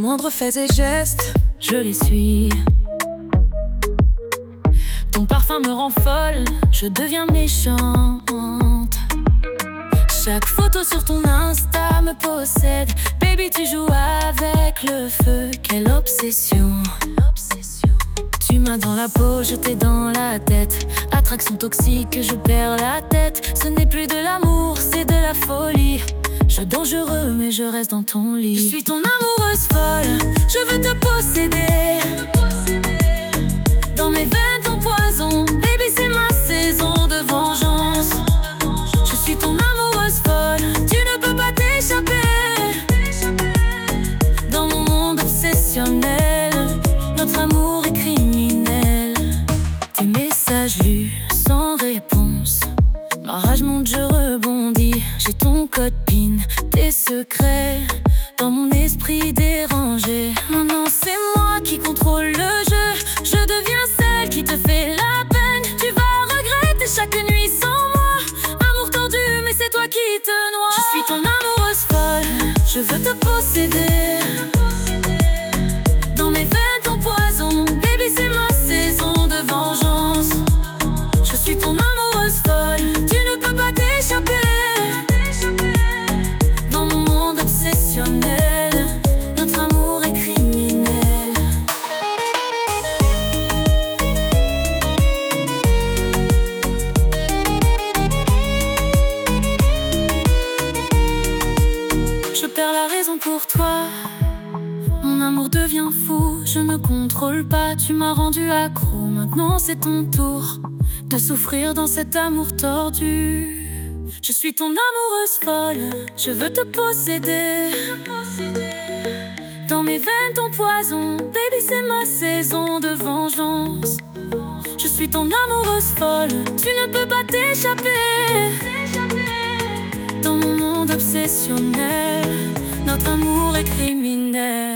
moindres faits et gestes, je les suis. Ton parfum me rend folle, je deviens méchante. Chaque photo sur ton Insta me possède. Baby, tu joues avec le feu, quelle obsession. Tu m'as dans la peau, je t'ai dans la tête. Attraction toxique, je perds la tête. Ce n'est plus de l'amour, c'est de la folie. Je suis dangereux, mais je reste dans ton lit. Je suis ton amoureuse folle, je veux te posséder. Dans mes veines, ton poison. Baby, c'est ma saison de vengeance. Je suis ton amoureuse folle, tu ne peux pas t'échapper. Dans mon monde obsessionnel, notre amour est criminel. Tes messages lus sans réponse, ma rage monte, je rebondis. J'ai ton code PIN, tes secrets dans mon esprit dérangé. Maintenant c'est moi qui contrôle le jeu. Je deviens celle qui te fait la peine. Tu vas regretter chaque nuit sans moi. Amour tordu, mais c'est toi qui te noies. Je suis ton amoureuse folle, je veux te posséder. Dans mes veines, ton poison. Baby, c'est ma saison de vengeance. Je suis ton amoureuse folle, tu ne peux pas t'échapper. Dans mon monde obsessionnel, notre amour est criminel. Je perds la raison pour toi. Mon amour devient fou, je ne contrôle pas. Tu m'as rendu accro, maintenant c'est ton tour de souffrir dans cet amour tordu. Je suis ton amoureuse folle, je veux te posséder. Dans mes veines, ton poison. Baby, c'est ma saison de vengeance. Je suis ton amoureuse folle, tu ne peux pas t'échapper. Dans mon monde obsessionnel, notre amour est criminel.